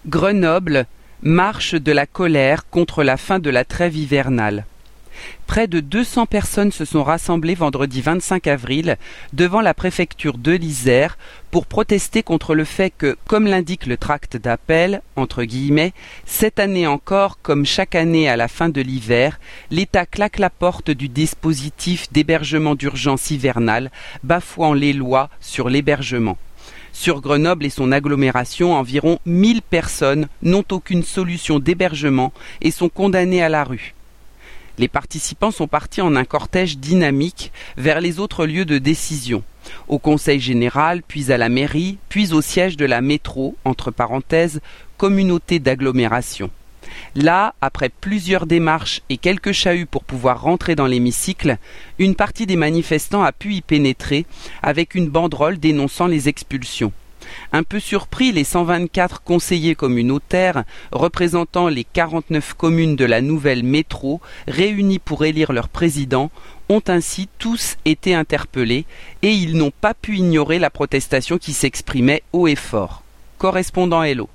Grenoble, marche de la colère contre la fin de la trêve hivernale. Près de 200 personnes se sont rassemblées vendredi 25 avril devant la préfecture de l'Isère pour protester contre le fait que, comme l'indique le tract d'appel, entre guillemets, cette année encore, comme chaque année à la fin de l'hiver, l'État claque la porte du dispositif d'hébergement d'urgence hivernale, bafouant les lois sur l'hébergement. Sur Grenoble et son agglomération, environ 1000 personnes n'ont aucune solution d'hébergement et sont condamnées à la rue. Les participants sont partis en un cortège dynamique vers les autres lieux de décision, au Conseil général, puis à la mairie, puis au siège de la métro, entre parenthèses, communauté d'agglomération. Là, après plusieurs démarches et quelques chahuts pour pouvoir rentrer dans l'hémicycle, une partie des manifestants a pu y pénétrer avec une banderole dénonçant les expulsions. Un peu surpris, les 124 conseillers communautaires représentant les 49 communes de la nouvelle métro, réunis pour élire leur président, ont ainsi tous été interpellés et ils n'ont pas pu ignorer la protestation qui s'exprimait haut et fort. Correspondant Hello.